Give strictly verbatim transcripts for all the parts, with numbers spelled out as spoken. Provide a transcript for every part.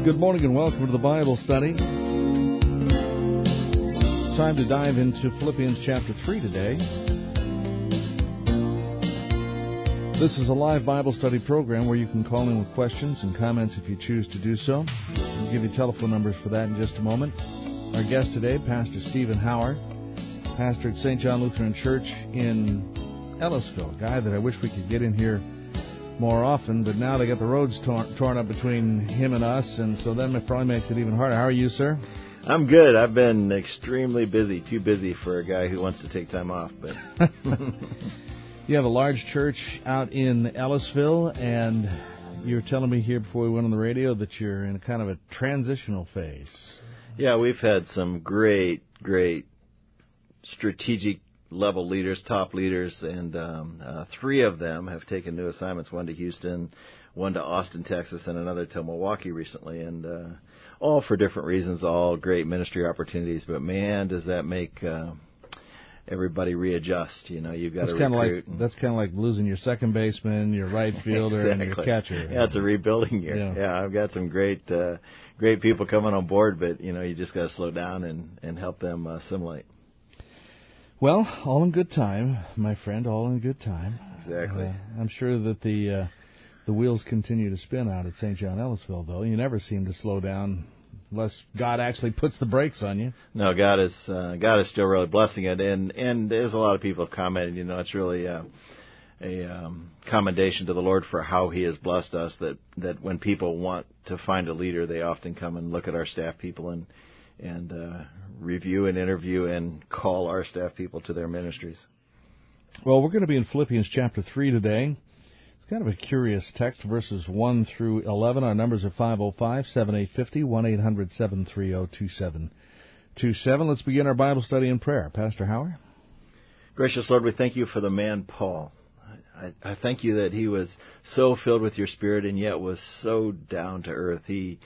Good morning and welcome to the Bible study. Time to dive into Philippians chapter three today. This is a live Bible study program where you can call in with questions and comments if you choose to do so. I'll give you telephone numbers for that in just a moment. Our guest today, Pastor Stephen Hauer, pastor at Saint John Lutheran Church in Ellisville, a guy that I wish we could get in here more often, but now they got the roads torn, torn up between him and us, and so that probably makes it even harder. How are you, sir? I'm good. I've been extremely busy, too busy for a guy who wants to take time off. But you have a large church out in Ellisville, and you were telling me here before we went on the radio that you're in kind of a transitional phase. Yeah, we've had some great, great strategic level leaders, top leaders, and um, uh, three of them have taken new assignments, one to Houston, one to Austin, Texas, and another to Milwaukee recently, and uh, all for different reasons, all great ministry opportunities, but man, does that make uh, everybody readjust. You know, you've got that's to recruit. Like, that's kind of like losing your second baseman, your right fielder, exactly. and your catcher. Yeah, it's a rebuilding year. Yeah, yeah I've got some great uh, great people coming on board, but, you know, you just got to slow down and, and help them uh, assimilate. Well, all in good time, my friend, all in good time. Exactly. Uh, I'm sure that the uh, the wheels continue to spin out at Saint John Ellisville, though. You never seem to slow down unless God actually puts the brakes on you. No, God is uh, God is still really blessing it, and and there's a lot of people have commented. You know, it's really uh, a um, commendation to the Lord for how He has blessed us. That that when people want to find a leader, they often come and look at our staff people and and uh, review and interview and call our staff people to their ministries. Well, we're going to be in Philippians chapter three today. It's kind of a curious text, verses one through eleven. Our numbers are five oh five, seven eight five oh, one eight hundred, seven three oh, two seven two seven. Let's begin our Bible study in prayer. Pastor Hauer? Gracious Lord, we thank you for the man Paul. I, I thank you that he was so filled with your Spirit and yet was so down to earth. He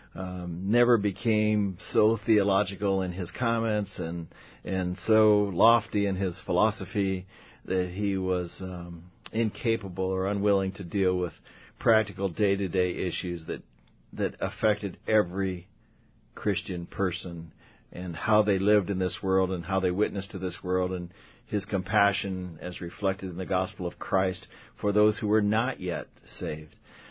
Um, never became so theological in his comments and and so lofty in his philosophy that he was um, incapable or unwilling to deal with practical day-to-day issues that that affected every Christian person and how they lived in this world and how they witnessed to this world, and his compassion as reflected in the gospel of Christ for those who were not yet saved.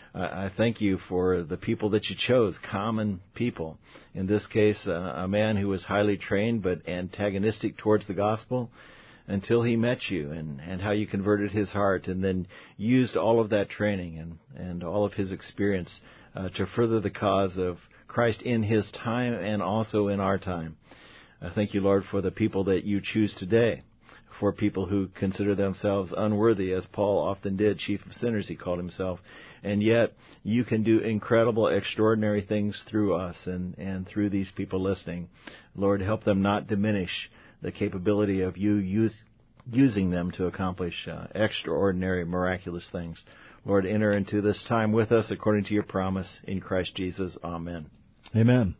I thank you for the people that you chose, common people. In this case, uh, a man who was highly trained but antagonistic towards the gospel until he met you, and, and how you converted his heart and then used all of that training and, and all of his experience uh, to further the cause of Christ in his time and also in our time. I thank you, Lord, for the people that you choose today, for people who consider themselves unworthy, as Paul often did, chief of sinners he called himself. And yet you can do incredible, extraordinary things through us and, and through these people listening. Lord, help them not diminish the capability of you use, using them to accomplish uh, extraordinary, miraculous things. Lord, enter into this time with us according to your promise in Christ Jesus. Amen. Amen.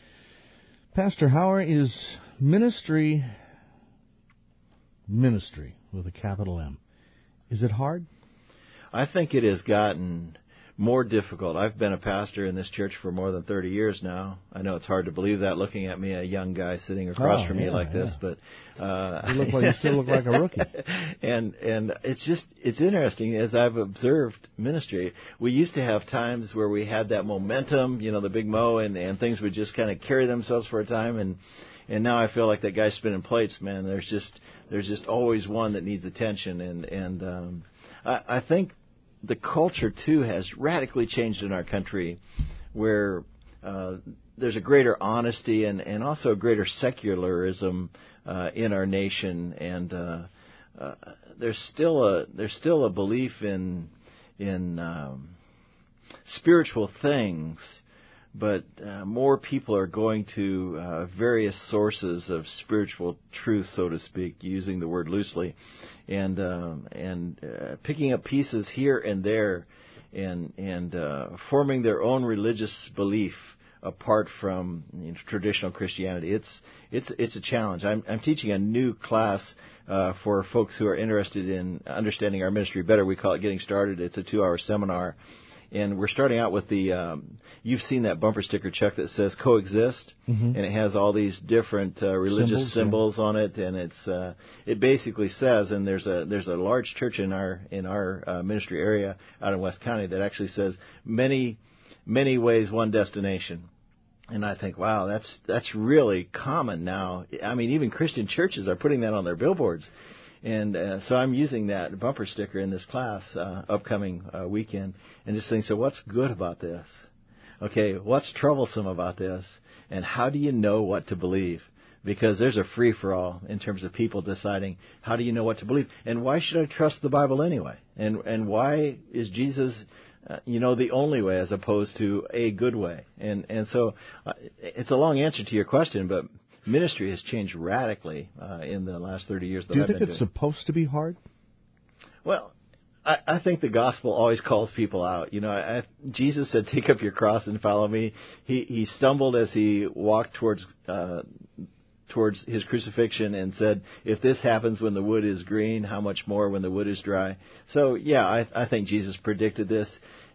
Pastor Hauer, is ministry, ministry with a capital M, is it hard? I think it has gotten more difficult. I've been a pastor in this church for more than thirty years now. I know it's hard to believe that looking at me, a young guy sitting across oh, from yeah, you like yeah. this, but uh, you look like you still look like a rookie. and and it's just it's interesting as I've observed ministry. We used to have times where we had that momentum, you know, the big mo, and and things would just kind of carry themselves for a time, and and now I feel like that guy spinning plates, man. There's just there's just always one that needs attention, and and um, I, I think the culture, too, has radically changed in our country, where uh, there's a greater honesty and, and also a greater secularism uh, in our nation, and uh, uh, there's still a there's still a belief in in um, spiritual things, but uh, more people are going to uh, various sources of spiritual truth, so to speak, using the word loosely, and um, and uh, picking up pieces here and there, and and uh, forming their own religious belief apart from, you know, traditional Christianity. It's it's it's a challenge. I'm I'm teaching a new class uh, for folks who are interested in understanding our ministry better. We call it Getting Started. It's a two-hour seminar. And we're starting out with the, um, you've seen that bumper sticker, Chuck, that says coexist, mm-hmm. and it has all these different uh, religious symbols, symbols yeah. on it, and it's uh, it basically says, and there's a there's a large church in our in our uh, ministry area out in West County that actually says many many ways, one destination. And I think, wow, that's that's really common now. I mean, even Christian churches are putting that on their billboards. And uh, so I'm using that bumper sticker in this class uh, upcoming uh, weekend and just saying, so what's good about this? Okay, what's troublesome about this? And how do you know what to believe? Because there's a free-for-all in terms of people deciding, how do you know what to believe? And why should I trust the Bible anyway? And and why is Jesus, uh, you know, the only way as opposed to a good way? And, and so uh, it's a long answer to your question, but ministry has changed radically uh, in the last thirty years that Do you I've think been it's doing. supposed to be hard? Well, I, I think the gospel always calls people out. You know, I, I, Jesus said, "Take up your cross and follow me." He he stumbled as he walked towards uh, towards his crucifixion and said, "If this happens when the wood is green, how much more when the wood is dry?" So, yeah, I, I think Jesus predicted this.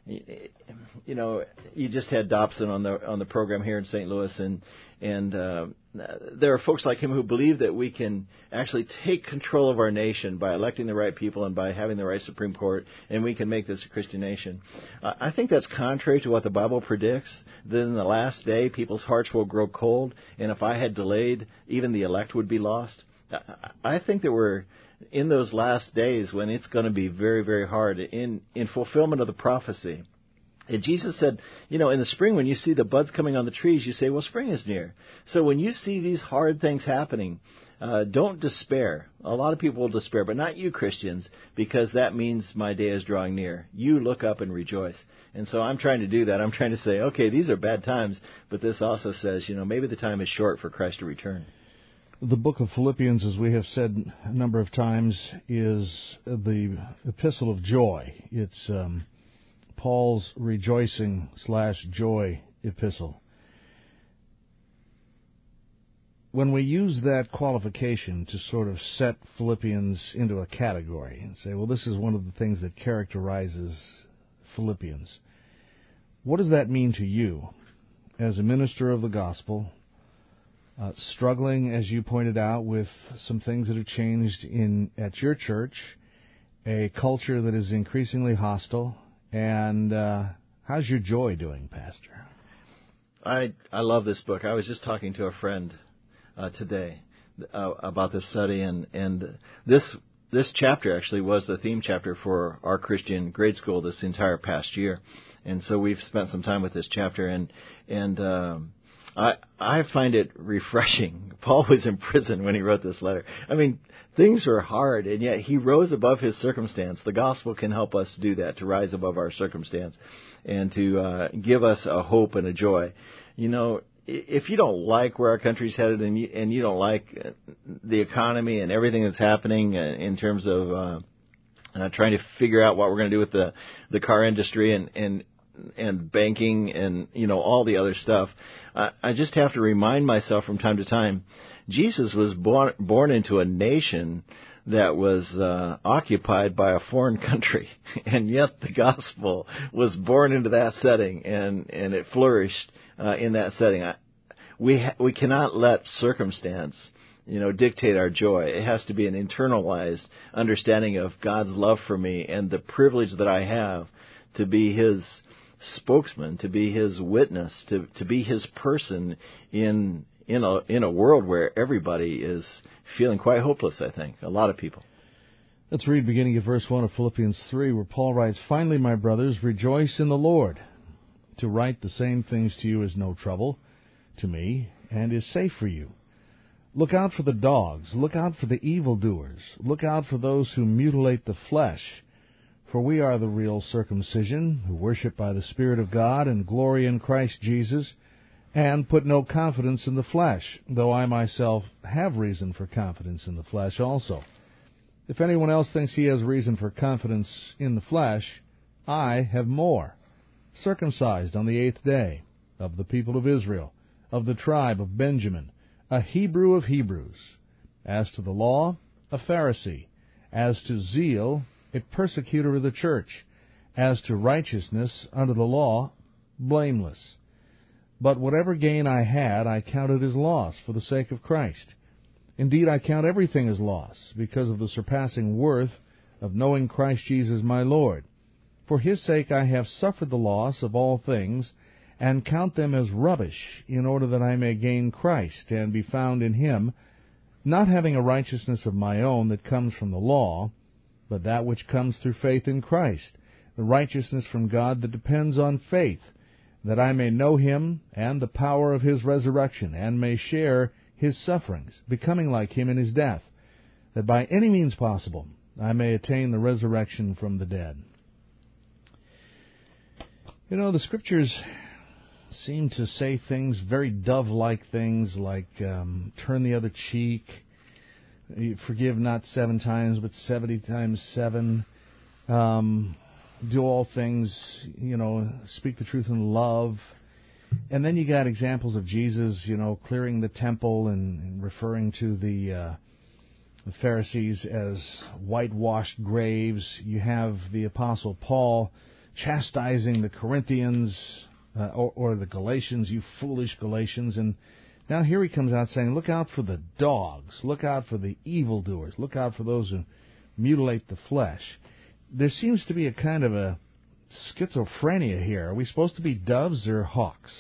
You know, you just had Dobson on the on the program here in Saint Louis, and and uh, there are folks like him who believe that we can actually take control of our nation by electing the right people and by having the right Supreme Court, and we can make this a Christian nation. Uh, I think that's contrary to what the Bible predicts. That in the last day, people's hearts will grow cold, and if I had delayed, even the elect would be lost. I, I think that we're in those last days when it's going to be very, very hard in, in fulfillment of the prophecy. And Jesus said, you know, in the spring when you see the buds coming on the trees, you say, well, spring is near. So when you see these hard things happening, uh, don't despair. A lot of people will despair, but not you Christians, because that means my day is drawing near. You look up and rejoice. And so I'm trying to do that. I'm trying to say, okay, these are bad times, but this also says, you know, maybe the time is short for Christ to return. The book of Philippians, as we have said a number of times, is the epistle of joy. It's um, Paul's rejoicing slash joy epistle. When we use that qualification to sort of set Philippians into a category and say, well, this is one of the things that characterizes Philippians, what does that mean to you as a minister of the gospel? Uh, struggling, as you pointed out, with some things that have changed in at your church, a culture that is increasingly hostile, and uh, how's your joy doing, Pastor? I I love this book. I was just talking to a friend uh, today uh, about this study, and and this this chapter actually was the theme chapter for our Christian grade school this entire past year, and so we've spent some time with this chapter, and and. Um, I I find it refreshing. Paul was in prison when he wrote this letter. I mean, things were hard, and yet he rose above his circumstance. The gospel can help us do that, to rise above our circumstance and to uh, give us a hope and a joy. You know, if you don't like where our country's headed and you, and you don't like the economy and everything that's happening in terms of uh, uh, trying to figure out what we're going to do with the, the car industry and, and and banking and, you know, all the other stuff, I, I just have to remind myself from time to time, Jesus was born, born into a nation that was uh, occupied by a foreign country, and yet the gospel was born into that setting, and, and it flourished uh, in that setting. I, we ha- we cannot let circumstance, you know, dictate our joy. It has to be an internalized understanding of God's love for me and the privilege that I have to be His spokesman, to be His witness, to to be His person in in a in a world where everybody is feeling quite hopeless. I think a lot of people. Let's read beginning at verse one of Philippians three, where Paul writes, "Finally, my brothers, rejoice in the Lord. To write the same things to you is no trouble to me, and is safe for you. Look out for the dogs. Look out for the evildoers. Look out for those who mutilate the flesh. For we are the real circumcision, who worship by the Spirit of God and glory in Christ Jesus, and put no confidence in the flesh, though I myself have reason for confidence in the flesh also. If anyone else thinks he has reason for confidence in the flesh, I have more. Circumcised on the eighth day, of the people of Israel, of the tribe of Benjamin, a Hebrew of Hebrews. As to the law, a Pharisee. As to zeal, a persecutor of the church. as to righteousness under the law, blameless. But whatever gain I had, I counted as loss for the sake of Christ. Indeed, I count everything as loss, because of the surpassing worth of knowing Christ Jesus my Lord. For his sake I have suffered the loss of all things, and count them as rubbish, in order that I may gain Christ, and be found in him, not having a righteousness of my own that comes from the law, but that which comes through faith in Christ, the righteousness from God that depends on faith, that I may know him and the power of his resurrection, and may share his sufferings, becoming like him in his death, that by any means possible I may attain the resurrection from the dead. You know, the Scriptures seem to say things, very dove-like things, like um, turn the other cheek, forgive not seven times, but seventy times seven, um, do all things, you know, speak the truth in love. And then you got examples of Jesus, you know, clearing the temple and, and referring to the, uh, the Pharisees as whitewashed graves. You have the Apostle Paul chastising the Corinthians uh, or, or the Galatians, you foolish Galatians. And now here he comes out saying, look out for the dogs, look out for the evildoers, look out for those who mutilate the flesh. There seems to be a kind of a schizophrenia here. Are we supposed to be doves or hawks?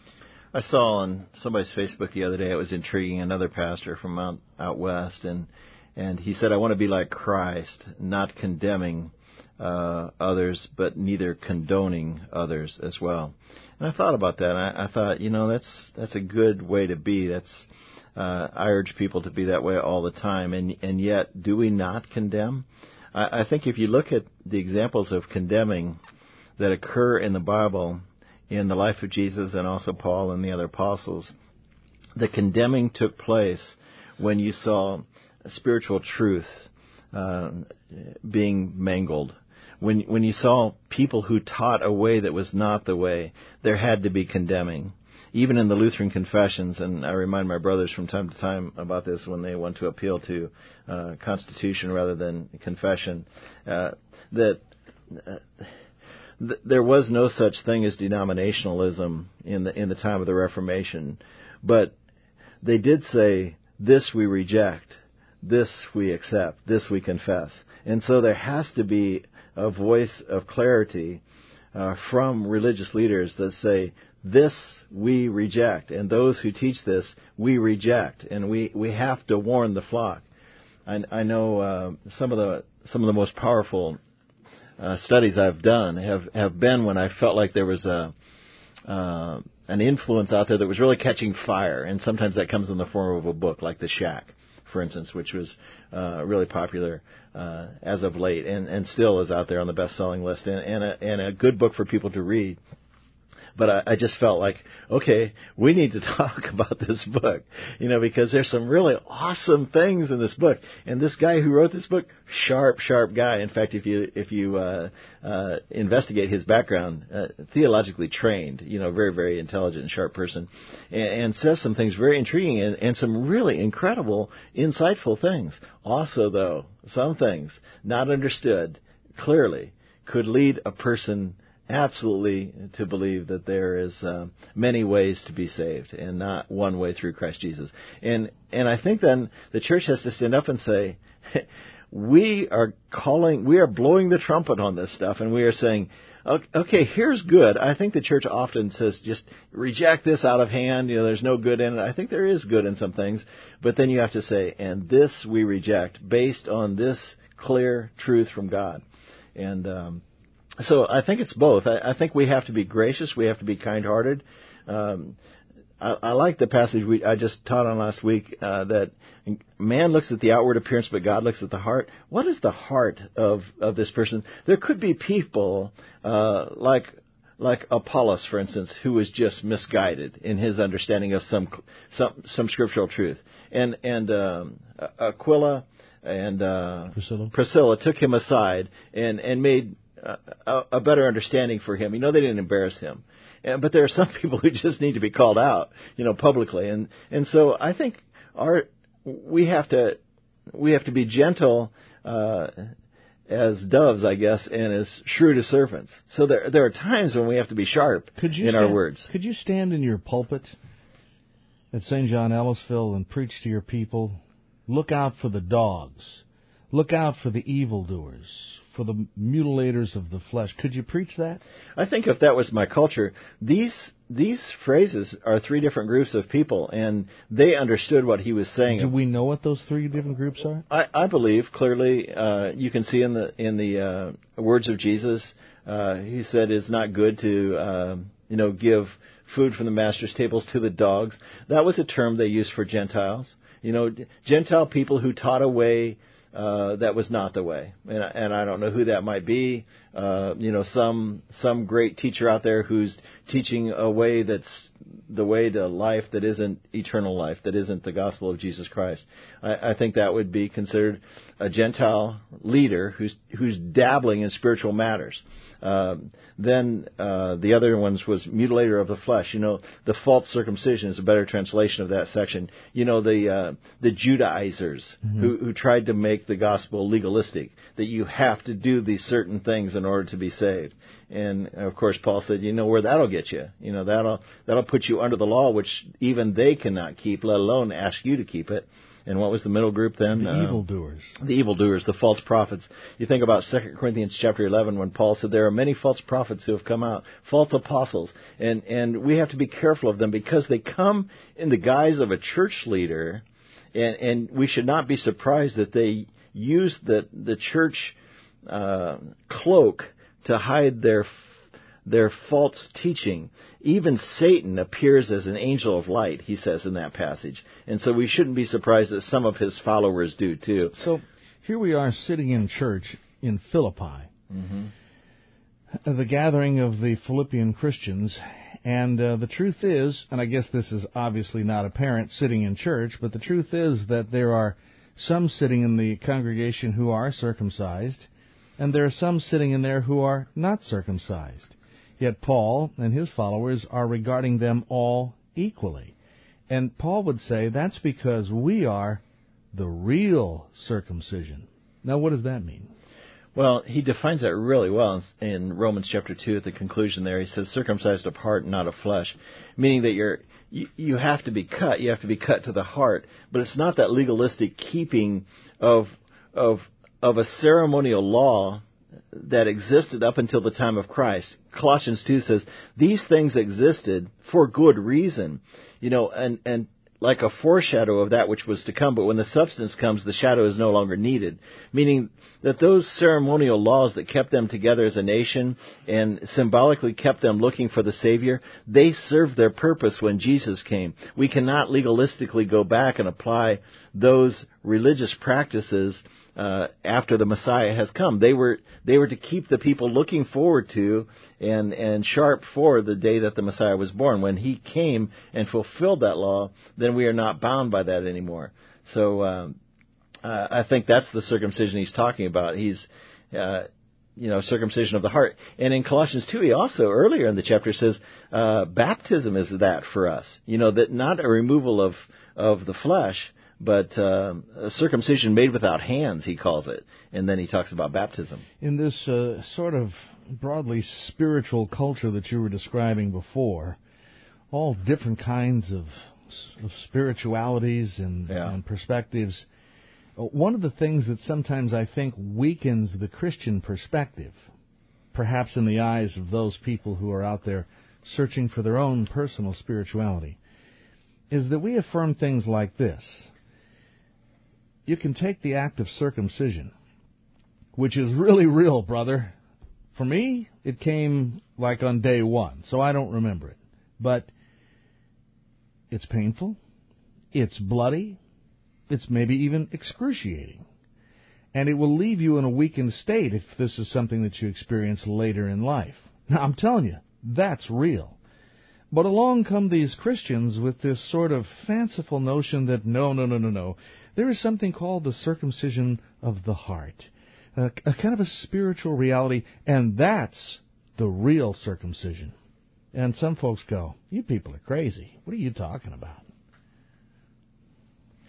I saw on somebody's Facebook the other day, it was intriguing, another pastor from out, out west, and and he said, I want to be like Christ, not condemning uh, others, but neither condoning others as well. And I thought about that. I, I thought, you know, that's that's a good way to be. That's uh, I urge people to be that way all the time. And and yet, do we not condemn? I, I think if you look at the examples of condemning that occur in the Bible, in the life of Jesus and also Paul and the other apostles, the condemning took place when you saw spiritual truth uh, being mangled. When when you saw people who taught a way that was not the way, there had to be condemning. Even in the Lutheran confessions, and I remind my brothers from time to time about this when they want to appeal to uh, Constitution rather than confession, uh, that uh, th- there was no such thing as denominationalism in the in the time of the Reformation, but they did say, this we reject, this we accept, this we confess. And so there has to be a voice of clarity uh, from religious leaders that say, this we reject, and those who teach this we reject, and we, we have to warn the flock. I, I know uh, some of the some of the most powerful uh, studies I've done have, have been when I felt like there was a uh, an influence out there that was really catching fire, and sometimes that comes in the form of a book, like The Shack, for instance, which was uh, really popular uh, as of late, and, and still is out there on the best-selling list, and, and, a, and a good book for people to read. But I, I just felt like, okay, we need to talk about this book, you know, because there's some really awesome things in this book. And this guy who wrote this book, sharp, sharp guy. In fact, if you if you uh, uh, investigate his background, uh, theologically trained, you know, very, very intelligent and sharp person, and, and says some things very intriguing and, and some really incredible, insightful things. Also, though, some things not understood clearly could lead a person absolutely to believe that there is uh, many ways to be saved and not one way through Christ Jesus. And and I think then the church has to stand up and say, we are calling, we are blowing the trumpet on this stuff, and we are saying, okay, here's good. I think the church often says just reject this out of hand. You know, there's no good in it. I think there is good in some things, but then you have to say, and this we reject based on this clear truth from God. And um So I think it's both. I, I think we have to be gracious. We have to be kind-hearted. Um, I, I like the passage we, I just taught on last week uh, that man looks at the outward appearance, but God looks at the heart. What is the heart of, of this person? There could be people uh, like like Apollos, for instance, who was just misguided in his understanding of some some, some scriptural truth, and and um, Aquila and uh, Priscilla. Priscilla took him aside and and made A, a better understanding for him. You know, they didn't embarrass him. And, but there are some people who just need to be called out, you know, publicly. And, and so I think our, we have to, we have to be gentle, uh, as doves, I guess, and as shrewd as serpents. So there there are times when we have to be sharp could you in stand, our words. Could you stand in your pulpit at Saint John Ellisville and preach to your people, look out for the dogs, look out for the evildoers, for the mutilators of the flesh? Could you preach that? I think if that was my culture, these these phrases are three different groups of people, and they understood what he was saying. Do we know what those three different groups are? I, I believe clearly. Uh, you can see in the in the uh, words of Jesus, uh, he said it's not good to uh, you know give food from the master's tables to the dogs. That was a term they used for Gentiles. You know, Gentile people who taught a way uh, that was not the way, and, and I don't know who that might be. Uh, you know, some some great teacher out there who's teaching a way that's the way to life that isn't eternal life, that isn't the gospel of Jesus Christ. I, I think that would be considered a Gentile leader who's who's dabbling in spiritual matters. Uh, then uh, the other ones was mutilator of the flesh. You know, the false circumcision is a better translation of that section. You know, the uh, the Judaizers mm-hmm. who, who tried to make the gospel legalistic, that you have to do these certain things in order to be saved. And of course, Paul said, you know where that'll get you. You know, that'll that'll put you under the law, which even they cannot keep, let alone ask you to keep it. And what was the middle group then? The uh, evildoers. The evildoers, the false prophets. You think about Second Corinthians chapter eleven when Paul said there are many false prophets who have come out, false apostles, and, and we have to be careful of them because they come in the guise of a church leader, and, and we should not be surprised that they use the, the church uh, cloak to hide their their false teaching. Even Satan appears as an angel of light, he says in that passage. And so we shouldn't be surprised that some of his followers do too. So here we are sitting in church in Philippi, mm-hmm. the gathering of the Philippian Christians. And uh, the truth is, and I guess this is obviously not apparent sitting in church, but the truth is that there are some sitting in the congregation who are circumcised, and there are some sitting in there who are not circumcised. Yet Paul and his followers are regarding them all equally. And Paul would say that's because we are the real circumcision. Now, what does that mean? Well, he defines that really well in Romans chapter two at the conclusion there. He says, circumcised of heart, not of flesh, meaning that you're, you, you have to be cut. You have to be cut to the heart. But it's not that legalistic keeping of of of a ceremonial law that existed up until the time of Christ. Colossians two says, these things existed for good reason, you know, and, and like a foreshadow of that which was to come. But when the substance comes, the shadow is no longer needed, meaning that those ceremonial laws that kept them together as a nation and symbolically kept them looking for the Savior, they served their purpose when Jesus came. We cannot legalistically go back and apply those religious practices Uh, after the Messiah has come. They were they were to keep the people looking forward to and and sharp for the day that the Messiah was born. When he came and fulfilled that law, then we are not bound by that anymore. So um, uh, I think that's the circumcision he's talking about. He's uh, you know circumcision of the heart. And in Colossians two, he also earlier in the chapter says uh, baptism is that for us. You know, that not a removal of of the flesh, but uh, a circumcision made without hands, he calls it. And then he talks about baptism. In this uh, sort of broadly spiritual culture that you were describing before, all different kinds of, of spiritualities and, yeah. and perspectives, one of the things that sometimes I think weakens the Christian perspective, perhaps in the eyes of those people who are out there searching for their own personal spirituality, is that we affirm things like this. You can take the act of circumcision, which is really real, brother. For me, it came like on day one, so I don't remember it. But it's painful, it's bloody, it's maybe even excruciating. And it will leave you in a weakened state if this is something that you experience later in life. Now, I'm telling you, that's real. But along come these Christians with this sort of fanciful notion that no, no, no, no, no. There is something called the circumcision of the heart, a, a kind of a spiritual reality, and that's the real circumcision. And some folks go, you people are crazy. What are you talking about?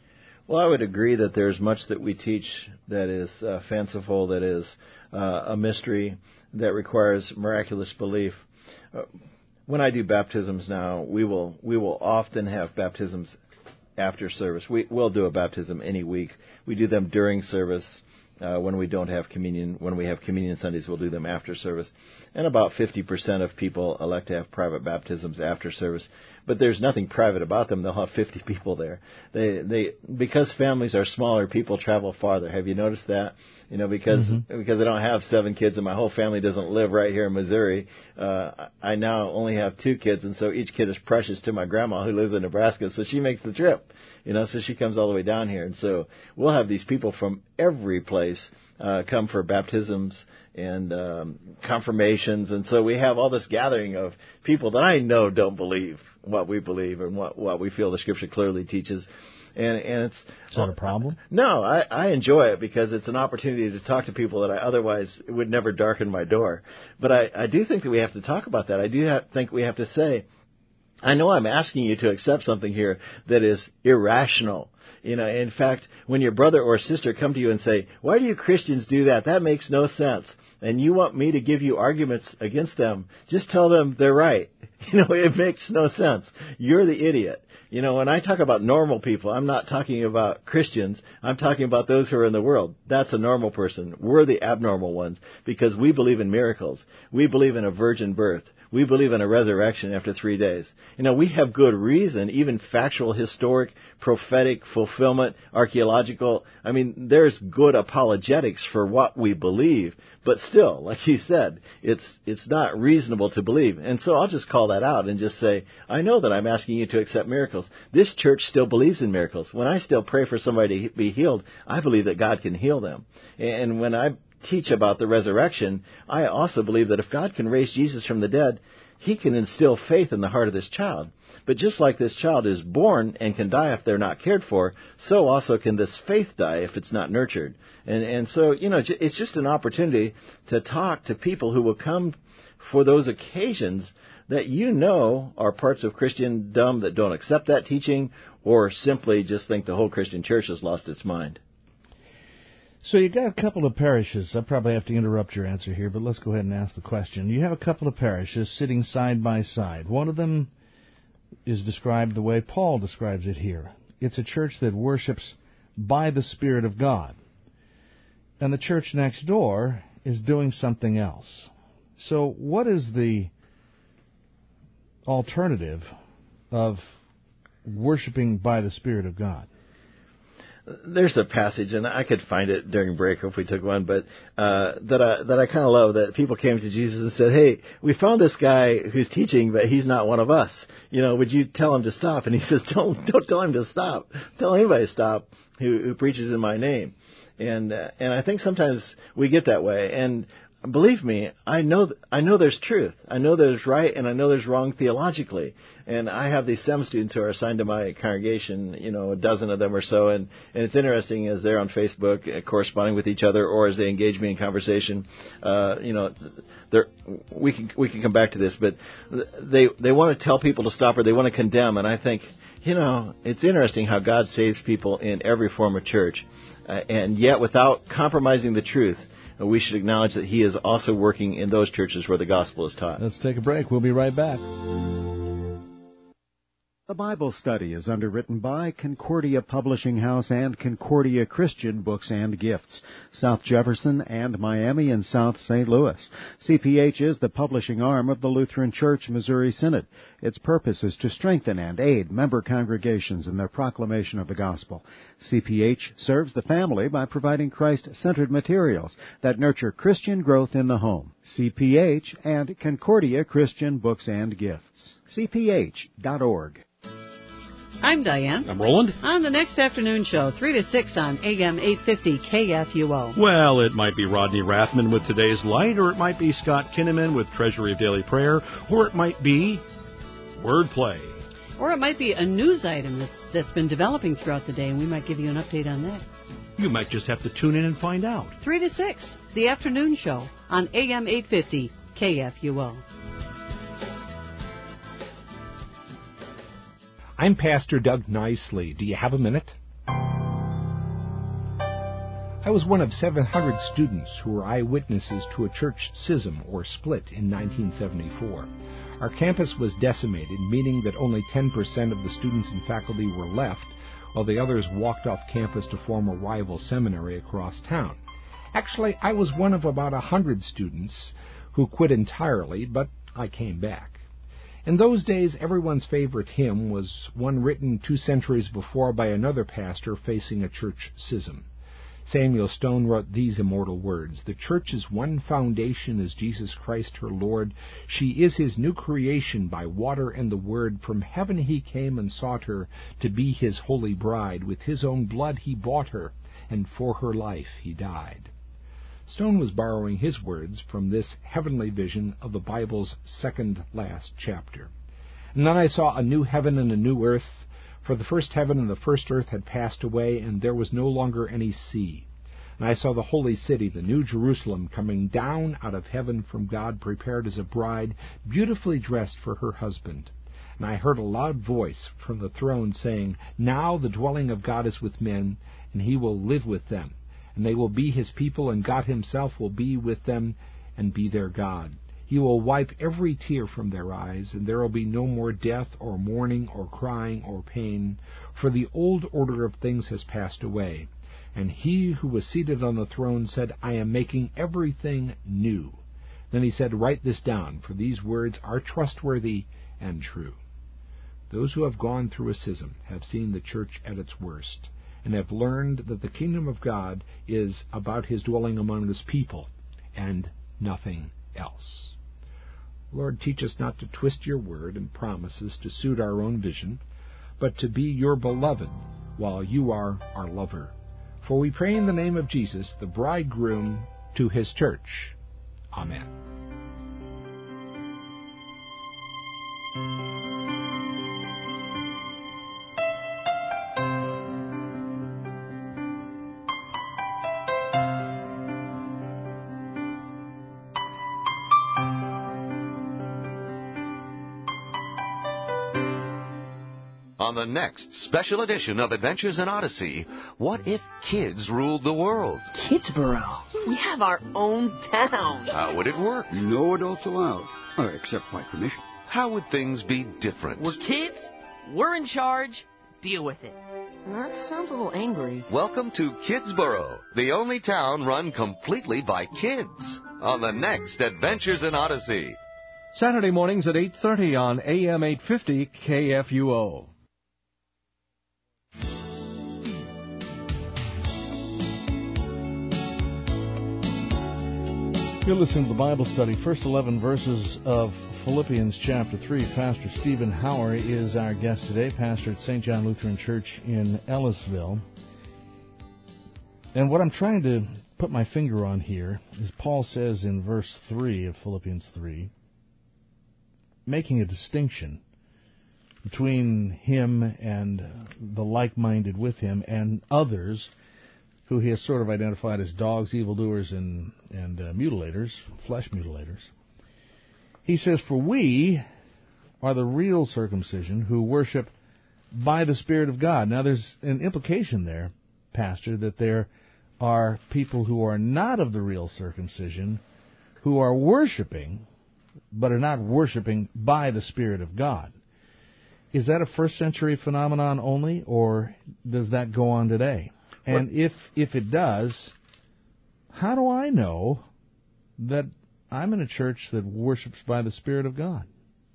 Well, I would agree that there's much that we teach that is uh, fanciful, that is uh, a mystery, that requires miraculous belief. Uh, when I do baptisms now, we will we will often have baptisms after service. We will do a baptism any week. We do them during service. Uh, when we don't have communion, when we have communion Sundays, we'll do them after service. And about fifty percent of people elect to have private baptisms after service. But there's nothing private about them. They'll have fifty people there. They, they, because families are smaller, people travel farther. Have you noticed that? You know, because mm-hmm. because I don't have seven kids and my whole family doesn't live right here in Missouri. Uh, I now only have two kids, and so each kid is precious to my grandma who lives in Nebraska. So she makes the trip. You know, so she comes all the way down here. And so we'll have these people from every place uh, come for baptisms and um, confirmations. And so we have all this gathering of people that I know don't believe what we believe and what, what we feel the Scripture clearly teaches. And, and it's... Is that a problem? No, I, I enjoy it because it's an opportunity to talk to people that I otherwise would never darken my door. But I, I do think that we have to talk about that. I do have, think we have to say, I know I'm asking you to accept something here that is irrational. You know, in fact, when your brother or sister come to you and say, why do you Christians do that? That makes no sense. And you want me to give you arguments against them, just tell them they're right. You know, it makes no sense. You're the idiot. You know, when I talk about normal people, I'm not talking about Christians. I'm talking about those who are in the world. That's a normal person. We're the abnormal ones because we believe in miracles. We believe in a virgin birth. We believe in a resurrection after three days. You know, we have good reason, even factual, historic, prophetic, fulfillment, archaeological. I mean, there's good apologetics for what we believe. But still, like he said, it's it's not reasonable to believe. And so I'll just call that out and just say, I know that I'm asking you to accept miracles. This church still believes in miracles. When I still pray for somebody to be healed, I believe that God can heal them. And when I teach about the resurrection, I also believe that if God can raise Jesus from the dead, He can instill faith in the heart of this child. But just like this child is born and can die if they're not cared for, so also can this faith die if it's not nurtured. And and so, you know, it's just an opportunity to talk to people who will come for those occasions that you know are parts of Christendom that don't accept that teaching or simply just think the whole Christian church has lost its mind. So you got a couple of parishes. I probably have to interrupt your answer here, but let's go ahead and ask the question. You have a couple of parishes sitting side by side. One of them is described the way Paul describes it here. It's a church that worships by the Spirit of God. And the church next door is doing something else. So what is the alternative of worshiping by the Spirit of God? There's a passage, and I could find it during break if we took one, but uh, that I, that I kind of love, that people came to Jesus and said, hey, we found this guy who's teaching, but he's not one of us. You know, would you tell him to stop? And he says, don't don't tell him to stop. Tell anybody to stop who, who preaches in my name. And uh, and I think sometimes we get that way. And believe me, I know I know there's truth. I know there's right and I know there's wrong theologically. And I have these SEM students who are assigned to my congregation, you know, a dozen of them or so. And, and it's interesting as they're on Facebook uh, corresponding with each other or as they engage me in conversation, uh, you know, they're, we can we can come back to this, but they they want to tell people to stop or they want to condemn. And I think, you know, it's interesting how God saves people in every form of church. Uh, and yet without compromising the truth, we should acknowledge that He is also working in those churches where the gospel is taught. Let's take a break. We'll be right back. The Bible Study is underwritten by Concordia Publishing House and Concordia Christian Books and Gifts, South Jefferson and Miami and South Saint Louis. C P H is the publishing arm of the Lutheran Church Missouri Synod. Its purpose is to strengthen and aid member congregations in their proclamation of the gospel. C P H serves the family by providing Christ-centered materials that nurture Christian growth in the home. C P H and Concordia Christian Books and Gifts. C P H dot org. I'm Diane. I'm Roland. On the next afternoon show, three to six on A M eight fifty K F U O. Well, it might be Rodney Rathman with Today's Light, or it might be Scott Kinnaman with Treasury of Daily Prayer, or it might be Wordplay. Or it might be a news item that's, that's been developing throughout the day, and we might give you an update on that. You might just have to tune in and find out. three to six, the afternoon show on A M eight fifty K F U O. I'm Pastor Doug Nicely. Do you have a minute? I was one of seven hundred students who were eyewitnesses to a church schism or split in nineteen seventy-four. Our campus was decimated, meaning that only ten percent of the students and faculty were left, while the others walked off campus to form a rival seminary across town. Actually, I was one of about a hundred students who quit entirely, but I came back. In those days, everyone's favorite hymn was one written two centuries before by another pastor facing a church schism. Samuel Stone wrote these immortal words: "The church's one foundation is Jesus Christ her Lord. She is his new creation by water and the word. From heaven he came and sought her to be his holy bride. With his own blood he bought her, and for her life he died." Stone was borrowing his words from this heavenly vision of the Bible's second-last chapter. "And then I saw a new heaven and a new earth, for the first heaven and the first earth had passed away, and there was no longer any sea. And I saw the holy city, the new Jerusalem, coming down out of heaven from God, prepared as a bride, beautifully dressed for her husband. And I heard a loud voice from the throne saying, 'Now the dwelling of God is with men, and he will live with them. And they will be his people, and God himself will be with them and be their God. He will wipe every tear from their eyes, and there will be no more death or mourning or crying or pain, for the old order of things has passed away.' And he who was seated on the throne said, 'I am making everything new.' Then he said, 'Write this down, for these words are trustworthy and true.'" Those who have gone through a schism have seen the church at its worst, and have learned that the kingdom of God is about his dwelling among his people, and nothing else. Lord, teach us not to twist your word and promises to suit our own vision, but to be your beloved while you are our lover. For we pray in the name of Jesus, the bridegroom, to his church. Amen. On the next special edition of Adventures in Odyssey, what if kids ruled the world? Kidsborough. We have our own town. How would it work? No adults allowed, uh, except by permission. How would things be different? We're kids. We're in charge. Deal with it. That sounds a little angry. Welcome to Kidsborough, the only town run completely by kids. On the next Adventures in Odyssey. Saturday mornings at eight thirty on A M eight fifty K F U O. You're listening to the Bible study, first eleven verses of Philippians chapter three. Pastor Stephen Hauer is our guest today, pastor at Saint John Lutheran Church in Ellisville. And what I'm trying to put my finger on here is Paul says in verse three of Philippians three, making a distinction between him and the like-minded with him and others who he has sort of identified as dogs, evildoers, and, and uh, mutilators, flesh mutilators. He says, "For we are the real circumcision who worship by the Spirit of God." Now, there's an implication there, Pastor, that there are people who are not of the real circumcision who are worshiping, but are not worshiping by the Spirit of God. Is that a first century phenomenon only, or does that go on today? And if if it does, how do I know that I'm in a church that worships by the Spirit of God?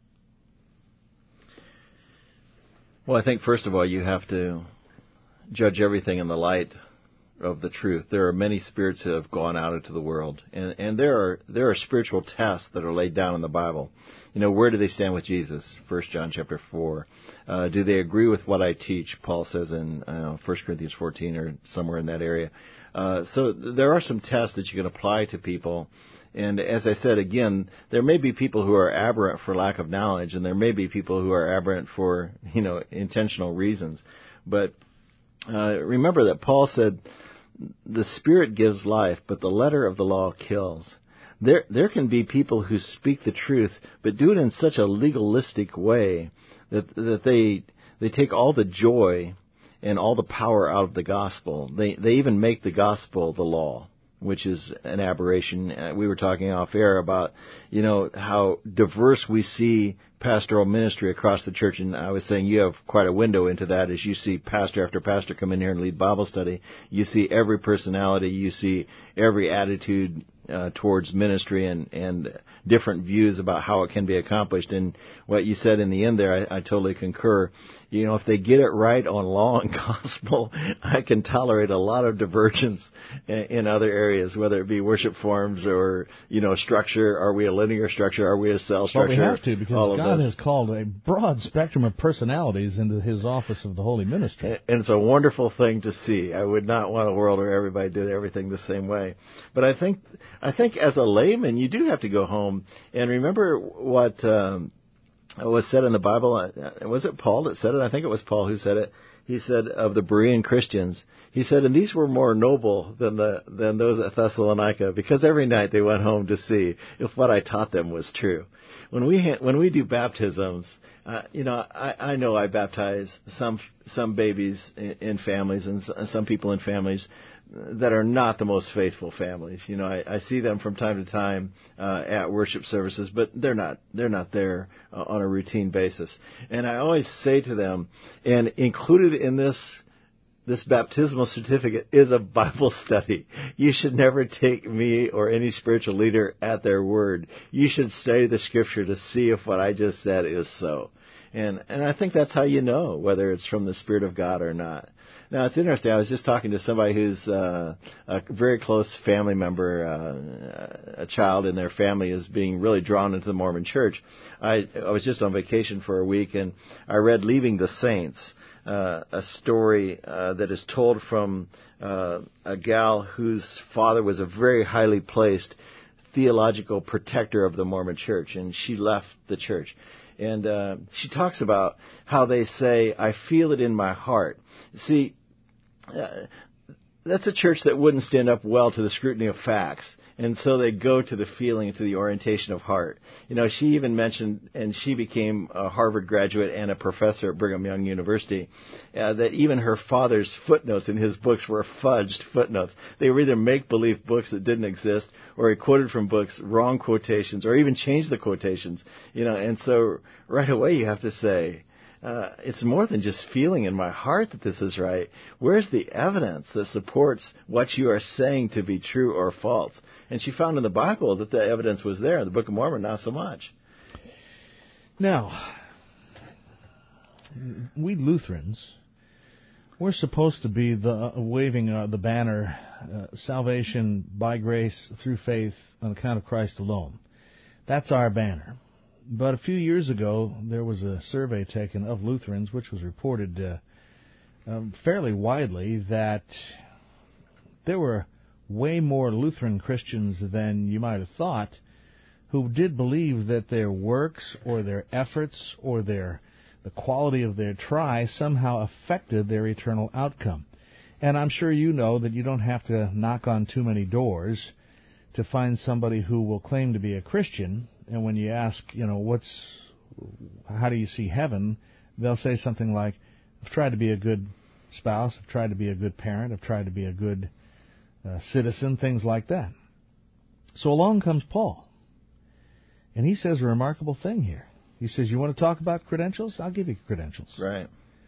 Well, I think, first of all, you have to judge everything in the light of the truth. There are many spirits that have gone out into the world, and, and there are there are spiritual tests that are laid down in the Bible. You know, where do they stand with Jesus? First John chapter four. Uh, do they agree with what I teach? Paul says in uh, First Corinthians fourteen or somewhere in that area. Uh, so there are some tests that you can apply to people. And as I said, again, there may be people who are aberrant for lack of knowledge, and there may be people who are aberrant for, you know, intentional reasons. But uh, remember that Paul said, the Spirit gives life, but the letter of the law kills. There there can be people who speak the truth, but do it in such a legalistic way that that they they take all the joy and all the power out of the gospel. They they even make the gospel the law, which is an aberration. Uh, we were talking off air about, you know, how diverse we see pastoral ministry across the church, and I was saying you have quite a window into that as you see pastor after pastor come in here and lead Bible study. You see every personality, you see every attitude uh, towards ministry and, and different views about how it can be accomplished. And what you said in the end there, I, I totally concur. You know, if they get it right on law and gospel, I can tolerate a lot of divergence in, in other areas, whether it be worship forms or, you know, structure. Are we a linear structure? Are we a cell structure? Well, we have to, because God has called a broad spectrum of personalities into his office of the holy ministry. And it's a wonderful thing to see. I would not want a world where everybody did everything the same way. But I think, I think as a layman, you do have to go home and remember what um, was said in the Bible. Was it Paul that said it? I think it was Paul who said it. He said of the Berean Christians, he said, and these were more noble than the than those at Thessalonica, because every night they went home to see if what I taught them was true. When we ha- when we do baptisms, uh, you know, I, I know I baptize some some babies in, in families and some people in families that are not the most faithful families. You know, I, I see them from time to time uh, at worship services, but they're not they're not there uh, on a routine basis. And I always say to them, and included in this this baptismal certificate is a Bible study. You should never take me or any spiritual leader at their word. You should study the Scripture to see if what I just said is so. And and I think that's how you know whether it's from the Spirit of God or not. Now, it's interesting. I was just talking to somebody who's uh, a very close family member, uh, a child in their family is being really drawn into the Mormon Church. I, I was just on vacation for a week, and I read Leaving the Saints, uh, a story uh, that is told from uh, a gal whose father was a very highly placed theological protector of the Mormon Church, and she left the church. And uh, she talks about how they say, I feel it in my heart. See, uh, that's a church that wouldn't stand up well to the scrutiny of facts. And so they go to the feeling, to the orientation of heart. You know, she even mentioned, and she became a Harvard graduate and a professor at Brigham Young University, uh, that even her father's footnotes in his books were fudged footnotes. They were either make-believe books that didn't exist, or he quoted from books wrong quotations, or even changed the quotations. You know, and so right away you have to say, Uh, it's more than just feeling in my heart that this is right. Where's the evidence that supports what you are saying to be true or false? And she found in the Bible that the evidence was there. In the Book of Mormon, not so much. Now, we Lutherans, we're supposed to be the uh, waving uh, the banner, uh, salvation by grace through faith on account of Christ alone. That's our banner. But a few years ago, there was a survey taken of Lutherans, which was reported uh, um, fairly widely, that there were way more Lutheran Christians than you might have thought who did believe that their works or their efforts or their the quality of their try somehow affected their eternal outcome. And I'm sure you know that you don't have to knock on too many doors to find somebody who will claim to be a Christian. And when you ask, you know, what's, how do you see heaven? They'll say something like, I've tried to be a good spouse, I've tried to be a good parent, I've tried to be a good uh, citizen, things like that. So along comes Paul. And he says a remarkable thing here. He says, you want to talk about credentials? I'll give you credentials. Right.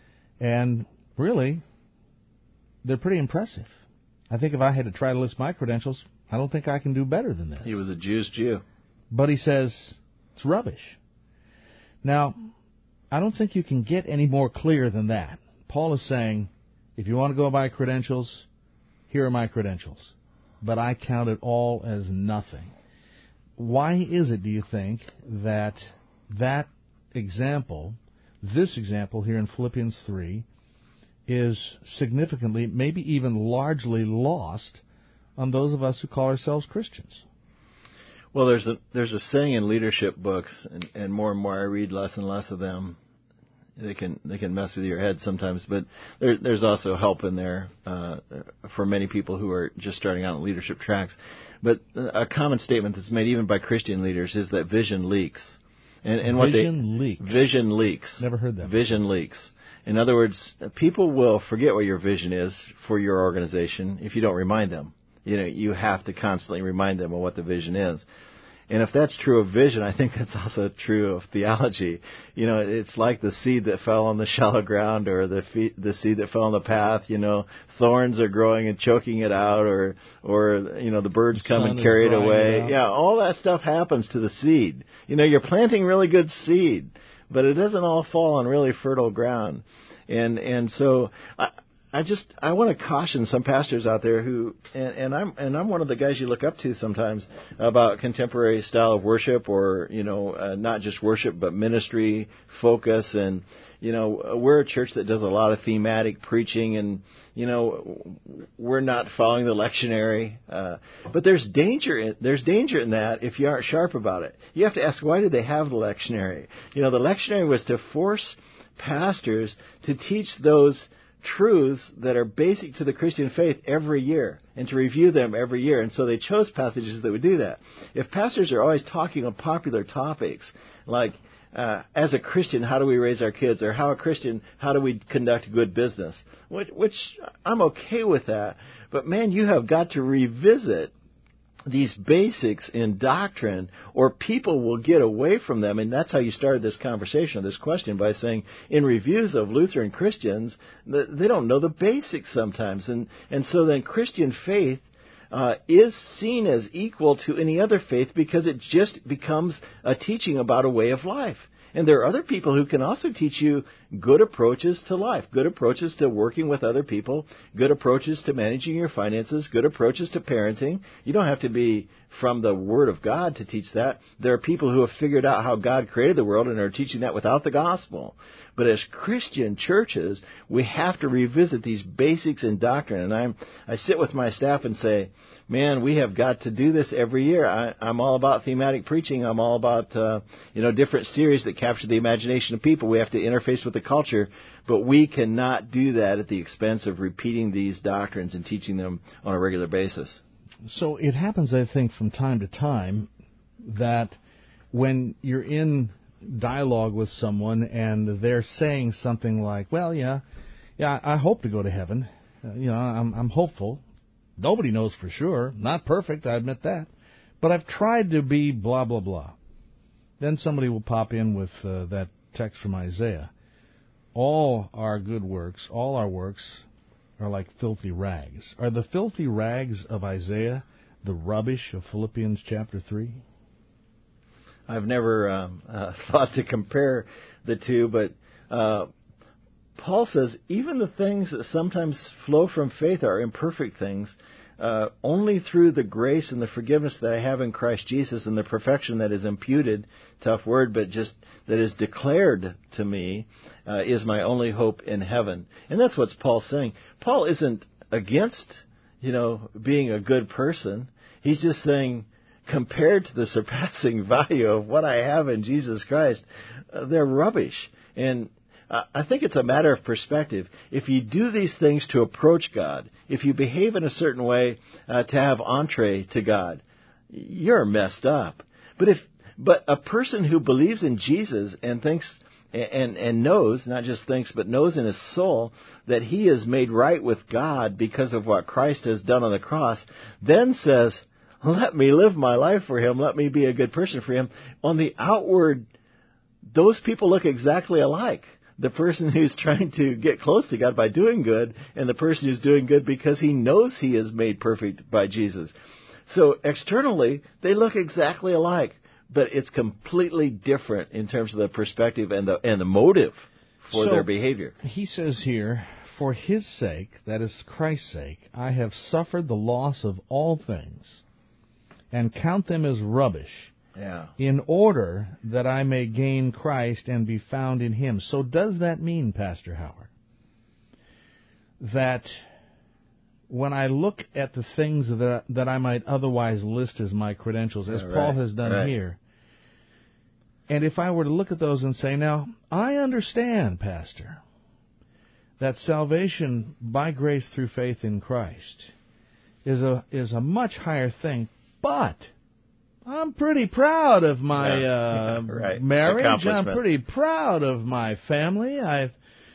And really, they're pretty impressive. I think if I had to try to list my credentials, I don't think I can do better than this. He was a Jew's Jew. But he says it's rubbish. Now, I don't think you can get any more clear than that. Paul is saying, if you want to go by credentials, here are my credentials. But I count it all as nothing. Why is it, do you think, that that example, this example here in Philippians three, is significantly, maybe even largely lost on those of us who call ourselves Christians? Well, there's a there's a saying in leadership books, and, and more and more I read less and less of them. They can they can mess with your head sometimes, but there, there's also help in there uh, for many people who are just starting out on leadership tracks. But a common statement that's made even by Christian leaders is that vision leaks. And, and what vision they, leaks. Vision leaks. Never heard that. Vision leaks. In other words, people will forget what your vision is for your organization if you don't remind them. You know, you have to constantly remind them of what the vision is. And if that's true of vision, I think that's also true of theology. You know, it's like the seed that fell on the shallow ground, or the fe- the seed that fell on the path. You know, thorns are growing and choking it out, or or you know, the birds The come sun and is carry it drying away. it out. Yeah, all that stuff happens to the seed. You know, you're planting really good seed, but it doesn't all fall on really fertile ground. And and so I, I just I want to caution some pastors out there who and, and I'm and I'm one of the guys you look up to sometimes about contemporary style of worship, or you know uh, not just worship but ministry focus. And you know we're a church that does a lot of thematic preaching, and you know we're not following the lectionary. Uh, but there's danger in, there's danger in that if you aren't sharp about it. You have to ask, why did they have the lectionary? You know the lectionary was to force pastors to teach those truths that are basic to the Christian faith every year, and to review them every year. And so they chose passages that would do that. If pastors are always talking on popular topics like uh, as a Christian, how do we raise our kids, or how a Christian, how do we conduct good business, which, which I'm okay with that, but man, you have got to revisit these basics in doctrine, or people will get away from them. And that's how you started this conversation, this question, by saying in reviews of Lutheran Christians, they don't know the basics sometimes. And, and so then Christian faith uh, is seen as equal to any other faith because it just becomes a teaching about a way of life. And there are other people who can also teach you good approaches to life, good approaches to working with other people, good approaches to managing your finances, good approaches to parenting. You don't have to be from the Word of God to teach that. There are people who have figured out how God created the world and are teaching that without the gospel. But as Christian churches, we have to revisit these basics in doctrine. And I'm, I sit with my staff and say, man, we have got to do this every year. I, I'm all about thematic preaching. I'm all about, uh, you know, different series that capture the imagination of people. We have to interface with the culture, but we cannot do that at the expense of repeating these doctrines and teaching them on a regular basis. So it happens, I think, from time to time that when you're in dialogue with someone and they're saying something like, well, yeah, yeah, I hope to go to heaven. Uh, you know, I'm, I'm hopeful. Nobody knows for sure. Not perfect, I admit that. But I've tried to be blah, blah, blah. Then somebody will pop in with uh, that text from Isaiah. All our good works, all our works are like filthy rags. Are the filthy rags of Isaiah the rubbish of Philippians chapter three? I've never um, uh, thought to compare the two, but uh, Paul says even the things that sometimes flow from faith are imperfect things. Uh, only through the grace and the forgiveness that I have in Christ Jesus and the perfection that is imputed, tough word, but just that is declared to me, uh, is my only hope in heaven. And that's what Paul's saying. Paul isn't against, you know, being a good person. He's just saying, compared to the surpassing value of what I have in Jesus Christ, uh, they're rubbish. And I think it's a matter of perspective. If you do these things to approach God, if you behave in a certain way uh, to have entree to God, you're messed up. But if but a person who believes in Jesus and thinks and and knows, not just thinks, but knows in his soul that he is made right with God because of what Christ has done on the cross, then says, let me live my life for him, let me be a good person for him. On the outward, those people look exactly alike. The person who's trying to get close to God by doing good, and the person who's doing good because he knows he is made perfect by Jesus. So externally, they look exactly alike, but it's completely different in terms of the perspective and the and the motive for so, their behavior. He says here, for his sake, that is Christ's sake, I have suffered the loss of all things, and count them as rubbish, Yeah. in order that I may gain Christ and be found in him. So does that mean, Pastor Howard, that when I look at the things that that I might otherwise list as my credentials, as Yeah, Paul right, has done right. here, and if I were to look at those and say, now, I understand, Pastor, that salvation by grace through faith in Christ is a is a much higher thing, but I'm pretty proud of my Yeah, uh, yeah, right. marriage. I'm Accomplishment. pretty proud of my family. I've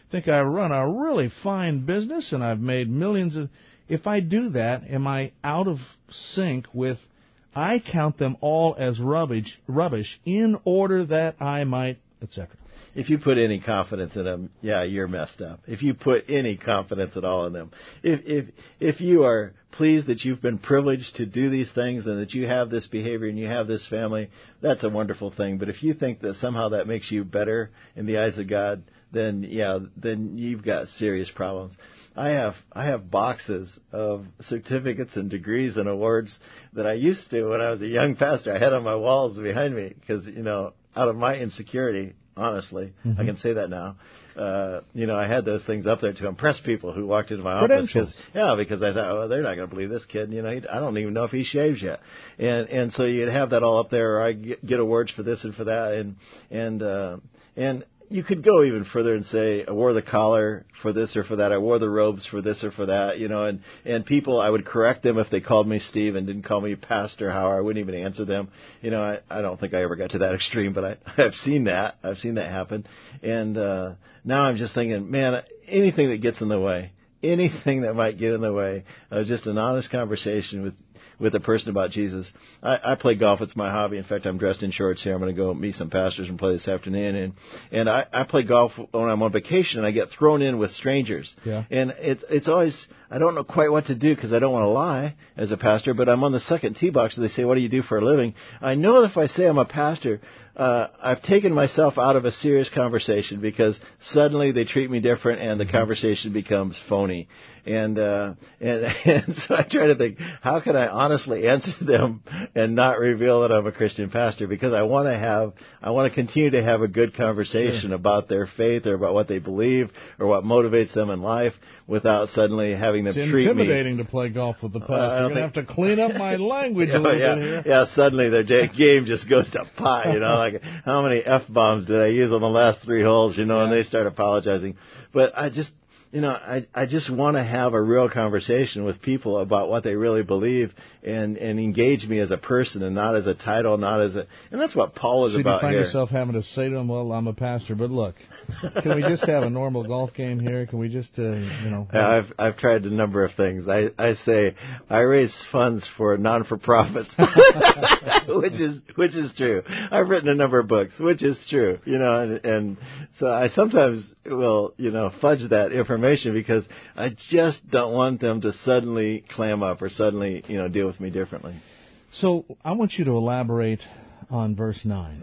think I run a really fine business and I've made millions of... If I do that, am I out of sync with, I count them all as rubbish, rubbish in order that I might, et cetera? If you put any confidence in them, yeah, you're messed up. If you put any confidence at all in them, if if if you are pleased that you've been privileged to do these things and that you have this behavior and you have this family, that's a wonderful thing. But if you think that somehow that makes you better in the eyes of God, then yeah, then you've got serious problems. I have I have boxes of certificates and degrees and awards that I used to when I was a young pastor. I had on my walls behind me because, you know, out of my insecurity, honestly, mm-hmm. I can say that now. Uh, you know, I had those things up there to impress people who walked into my office. Cause, yeah, because I thought, oh, they're not going to believe this kid. You know, he, I don't even know if he shaves yet. And and so you'd have that all up there. Or I get, get awards for this and for that, and and uh, and. You could go even further and say, I wore the collar for this or for that. I wore the robes for this or for that, you know, and, and people, I would correct them if they called me Steve and didn't call me Pastor Howard. I wouldn't even answer them. You know, I, I don't think I ever got to that extreme, but I, I've seen that. I've seen that happen. And uh, now I'm just thinking, man, anything that gets in the way, anything that might get in the way of just an honest conversation with with a person about Jesus. I, I play golf. It's my hobby. In fact, I'm dressed in shorts here. I'm going to go meet some pastors and play this afternoon. And and I, I play golf when I'm on vacation, and I get thrown in with strangers. Yeah. And it's it's always, I don't know quite what to do because I don't want to lie as a pastor, but I'm on the second tee box, and they say, what do you do for a living? I know that if I say I'm a pastor, uh, I've taken myself out of a serious conversation because suddenly they treat me different and the conversation becomes phony. And, uh, and, and so I try to think, how can I honestly answer them and not reveal that I'm a Christian pastor? Because I want to have, I want to continue to have a good conversation sure. about their faith or about what they believe or what motivates them in life without suddenly having them it's treat me. It's intimidating to play golf with the pastor. Uh, You're going to have to clean up my language yeah, a little yeah, bit here. Yeah, suddenly their game just goes to pot, you know, like how many F-bombs did I use on the last three holes, you know, yeah. and they start apologizing. But I just... You know, I I just want to have a real conversation with people about what they really believe and, and engage me as a person and not as a title, not as a... And that's what Paul is so about you find here. yourself having to say to him, well, I'm a pastor, but look, can we just have a normal golf game here? Can we just, uh, you know... Yeah, I've I've tried a number of things. I, I say I raise funds for non-for-profits, which is which is true. I've written a number of books, which is true. You know, and, and so I sometimes will, you know, fudge that information because I just don't want them to suddenly clam up or suddenly, you know, deal with me differently. So I want you to elaborate on verse nine.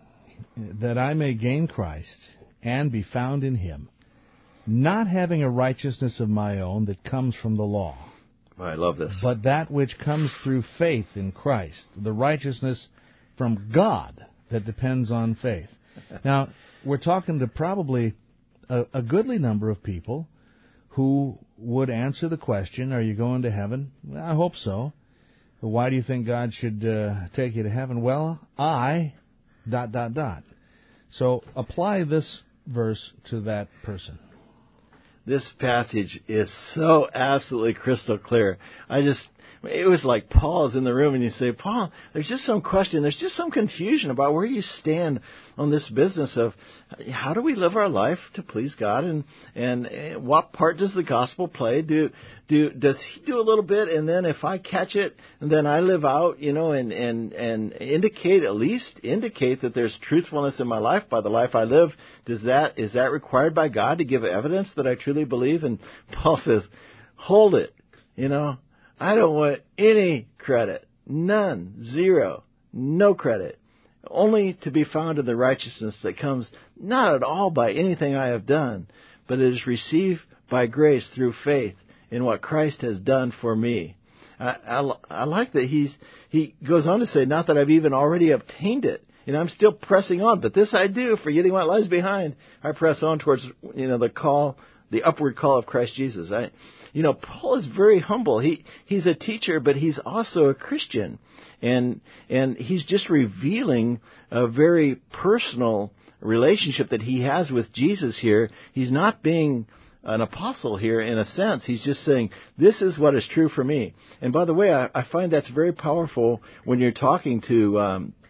That I may gain Christ and be found in him, not having a righteousness of my own that comes from the law. I love this. But that which comes through faith in Christ, the righteousness from God that depends on faith. Now, we're talking to probably a, a goodly number of people who would answer the question, are you going to heaven? Well, I hope so. But why do you think God should uh, take you to heaven? Well, I... dot, dot, dot. So apply this verse to that person. This passage is so absolutely crystal clear. I just, it was like Paul's in the room and you say, Paul, there's just some question, there's just some confusion about where you stand on this business of how do we live our life to please God and, and what part does the gospel play? Do, do, does he do a little bit and then if I catch it and then I live out, you know, and, and, and indicate, at least indicate that there's truthfulness in my life by the life I live. Does that, is that required by God to give evidence that I truly believe? And Paul says, hold it, you know. I don't want any credit. None. Zero. No credit. Only to be found in the righteousness that comes not at all by anything I have done, but it is received by grace through faith in what Christ has done for me. I, I, I like that he's, he goes on to say, not that I've even already obtained it. You know, I'm still pressing on, but this I do, forgetting what lies behind. I press on towards, you know, the call, the upward call of Christ Jesus. I, You know, Paul is very humble. He he's a teacher, but he's also a Christian, and and he's just revealing a very personal relationship that he has with Jesus here. He's not being an apostle here in a sense. He's just saying, this is what is true for me. And by the way, I, I find that's very powerful when you're talking to um,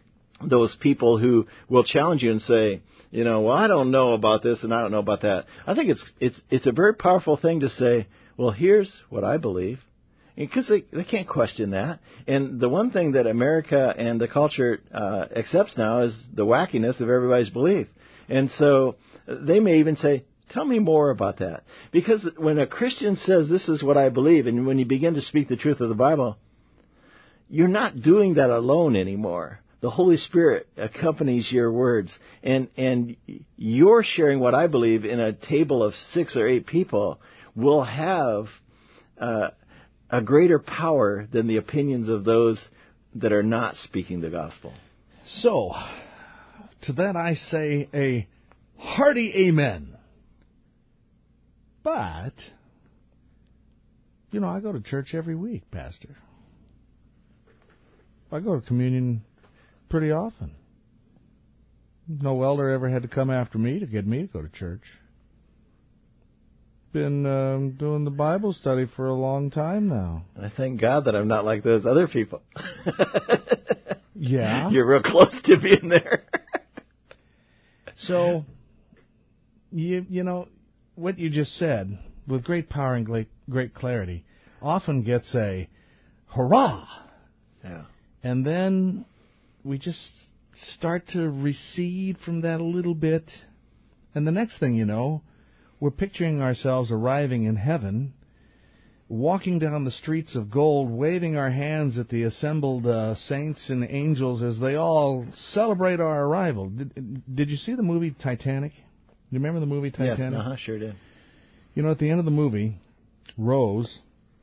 those people who will challenge you and say, you know, well, I don't know about this and I don't know about that. I think it's it's it's a very powerful thing to say, well, here's what I believe, because they they can't question that. And the one thing that America and the culture uh, accepts now is the wackiness of everybody's belief. And so they may even say, tell me more about that. Because when a Christian says, this is what I believe, and when you begin to speak the truth of the Bible, you're not doing that alone anymore. The Holy Spirit accompanies your words, and and you're sharing what I believe in a table of six or eight people will have uh, a greater power than the opinions of those that are not speaking the gospel. So, to that I say a hearty amen. But, you know, I go to church every week, Pastor. I go to communion pretty often. No elder ever had to come after me to get me to go to church. Been um, doing the Bible study for a long time now. I thank God that I'm not like those other people. Yeah. You're real close to being there. So, you you know, what you just said, with great power and great, great clarity, often gets a hurrah. Yeah. And then we just start to recede from that a little bit. And the next thing you know, we're picturing ourselves arriving in heaven, walking down the streets of gold, waving our hands at the assembled uh, saints and angels as they all celebrate our arrival. Did, did you see the movie Titanic? Do you remember the movie Titanic? Yes, uh-huh, sure did. You know, at the end of the movie, Rose,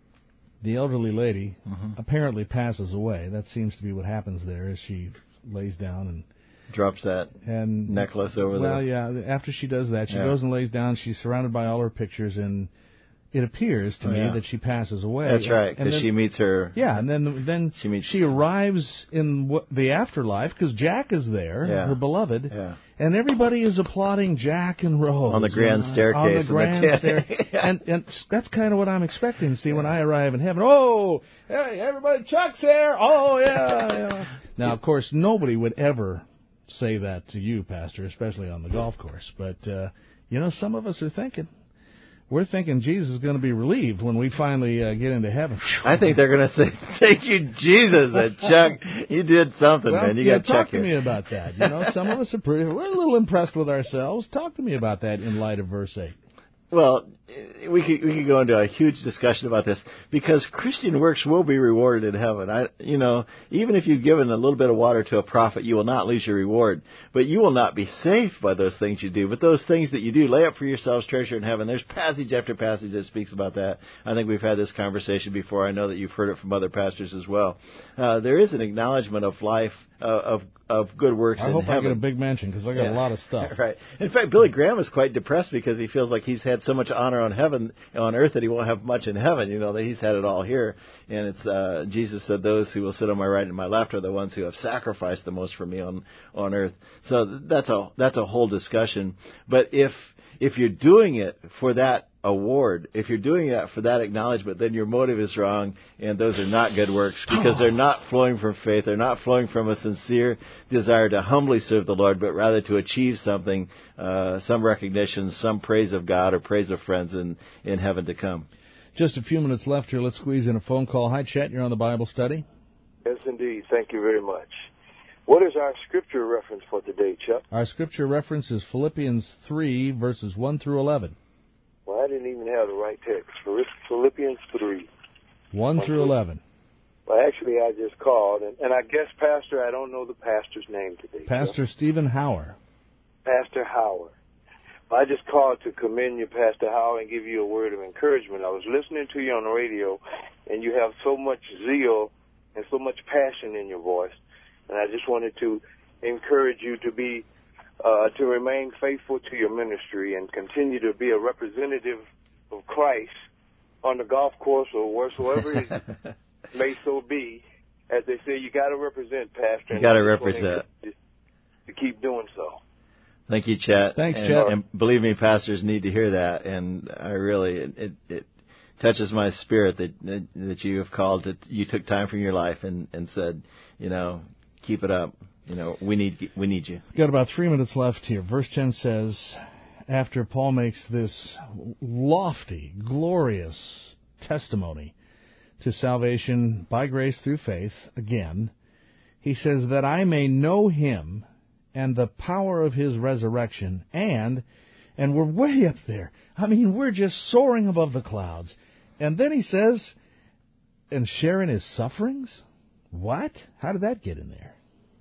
the elderly lady, mm-hmm. apparently passes away. That seems to be what happens there as she lays down and drops that and necklace over well, there. Well, yeah, after she does that, she yeah. goes and lays down. She's surrounded by all her pictures, and it appears to oh, me yeah. that she passes away. That's right, because she meets her... Yeah, and then then she, meets, she arrives in what, the afterlife, because Jack is there, yeah. her beloved, yeah. and everybody is applauding Jack and Rose. On the grand and, staircase. Uh, on the grand the staircase. and, and that's kind of what I'm expecting to see yeah. when I arrive in heaven. Oh, hey, everybody, Chuck's here. Oh, yeah, yeah. Now, of course, nobody would ever say that to you, Pastor, especially on the golf course. But, uh, you know, some of us are thinking. We're thinking Jesus is going to be relieved when we finally uh, get into heaven. I think they're going to say, thank you, Jesus, and Chuck, you did something, well, man. You yeah, got Chuck talk to here. me about that. You know, some of us are pretty, we're a little impressed with ourselves. Talk to me about that in light of verse eight. Well, we could we could go into a huge discussion about this because Christian works will be rewarded in heaven. I, you know, even if you've given a little bit of water to a prophet, you will not lose your reward. But you will not be safe by those things you do. But those things that you do, lay up for yourselves treasure in heaven. There's passage after passage that speaks about that. I think we've had this conversation before. I know that you've heard it from other pastors as well. Uh, there is an acknowledgement of life uh, of of good works I in hope heaven. I get a big mention because I got yeah. a lot of stuff. Right. In fact, Billy Graham is quite depressed because he feels like he's had so much honor on heaven, on earth, that he won't have much in heaven. You know, that he's had it all here. And it's uh, Jesus said, "Those who will sit on my right and my left are the ones who have sacrificed the most for me on on earth." So that's a that's a whole discussion. But if if you're doing it for that award, if you're doing that for that acknowledgement, then your motive is wrong, and those are not good works because they're not flowing from faith. They're not flowing from a sincere desire to humbly serve the Lord, but rather to achieve something, uh, some recognition, some praise of God or praise of friends in, in heaven to come. Just a few minutes left here. Let's squeeze in a phone call. Hi, Chet. You're on the Bible study. Yes, indeed. Thank you very much. What is our scripture reference for today, Chuck? Our scripture reference is Philippians three, verses one through eleven. Well, I didn't even have the right text. Philippians three. one, one through eleven. Well, actually, I just called, and, and I guess, Pastor, I don't know the pastor's name today. Pastor so. Stephen Hauer. Pastor Hauer. I just called to commend you, Pastor Hauer, and give you a word of encouragement. I was listening to you on the radio, and you have so much zeal and so much passion in your voice, and I just wanted to encourage you to be Uh, to remain faithful to your ministry and continue to be a representative of Christ on the golf course or wheresoever it may so be. As they say, you got to represent, Pastor. You got to represent. To, to keep doing so. Thank you, Chet. Thanks, and, Chet. And believe me, pastors need to hear that. And I really, it, it, it touches my spirit that, that that you have called. That you took time from your life and, and said, you know, keep it up. You know, we need we need you. We've got about three minutes left here. Verse ten says, after Paul makes this lofty, glorious testimony to salvation by grace through faith, again, he says, that I may know him and the power of his resurrection, and, and we're way up there. I mean, we're just soaring above the clouds. And then he says, and share in his sufferings? What? How did that get in there?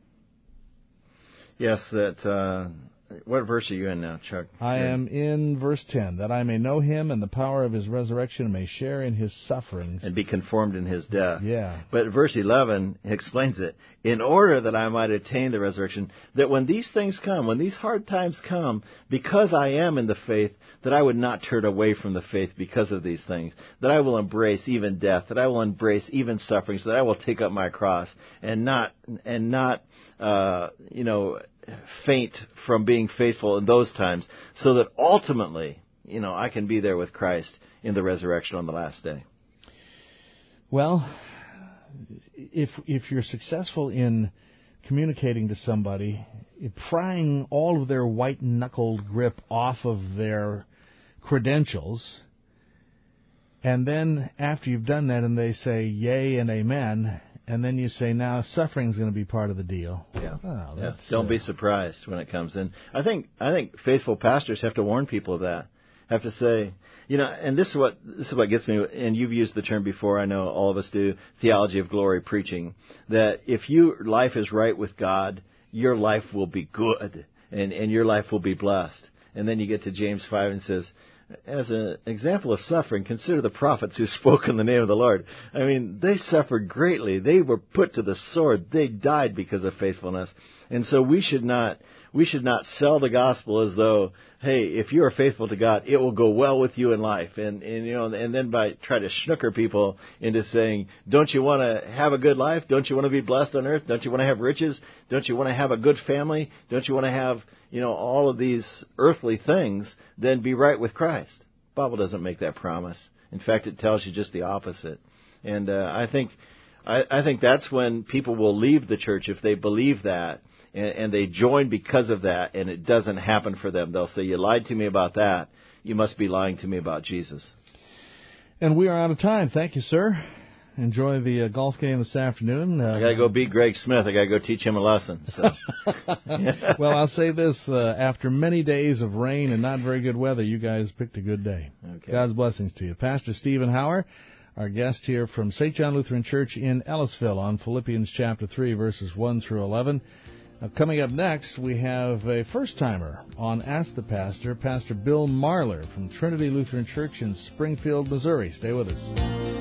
Yes, that, uh, what verse are you in now, Chuck? I am in verse ten, that I may know him and the power of his resurrection and may share in his sufferings. And be conformed in his death. Yeah. But verse eleven explains it. In order that I might attain the resurrection, that when these things come, when these hard times come, because I am in the faith, that I would not turn away from the faith because of these things, that I will embrace even death, that I will embrace even suffering, so that I will take up my cross and not, and not, uh, you know, faint from being faithful in those times, so that ultimately, you know, I can be there with Christ in the resurrection on the last day. Well, if if you're successful in communicating to somebody, prying all of their white-knuckled grip off of their credentials, and then after you've done that and they say yay and amen, and then you say, now suffering's going to be part of the deal. Yeah. Oh, yeah. that's, Don't uh, be surprised when it comes in. I think I think faithful pastors have to warn people of that. Have to say, you know, and this is what this is what gets me. And you've used the term before. I know all of us do. Theology of glory preaching. That if your life is right with God, your life will be good, and and your life will be blessed. And then you get to James five and says, as an example of suffering, consider the prophets who spoke in the name of the Lord. I mean, they suffered greatly. They were put to the sword. They died because of faithfulness. And so we should not we should not sell the gospel as though, hey, if you are faithful to God, it will go well with you in life. And, and you know, and then by try to snooker people into saying, don't you want to have a good life? Don't you want to be blessed on earth? Don't you want to have riches? Don't you want to have a good family? Don't you want to have, you know, all of these earthly things? Then be right with Christ. The Bible doesn't make that promise. In fact, it tells you just the opposite. And uh, I think I, I think that's when people will leave the church if they believe that. And, and they join because of that, and it doesn't happen for them. They'll say, you lied to me about that. You must be lying to me about Jesus. And we are out of time. Thank you, sir. Enjoy the uh, golf game this afternoon. Uh, I got to go beat Greg Smith. I got to go teach him a lesson. So. Well, I'll say this. Uh, after many days of rain and not very good weather, you guys picked a good day. Okay. God's blessings to you. Pastor Stephen Hauer, our guest here from Saint John Lutheran Church in Ellisville on Philippians chapter three, verses one through eleven. Now, coming up next, we have a first-timer on Ask the Pastor, Pastor Bill Marler from Trinity Lutheran Church in Springfield, Missouri. Stay with us.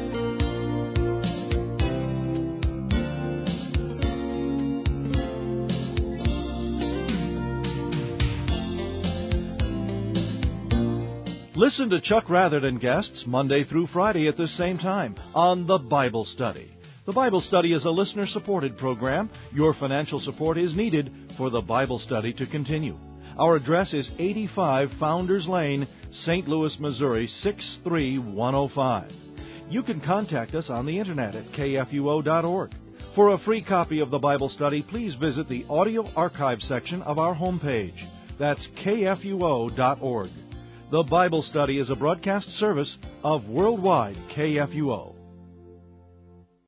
Listen to Chuck Rather and guests Monday through Friday at this same time on The Bible Study. The Bible Study is a listener-supported program. Your financial support is needed for the Bible Study to continue. Our address is eighty-five Founders Lane, Saint Louis, Missouri, six three one oh five. You can contact us on the Internet at K F U O dot org. For a free copy of the Bible Study, please visit the audio archive section of our homepage. That's K F U O dot org. The Bible Study is a broadcast service of Worldwide K F U O.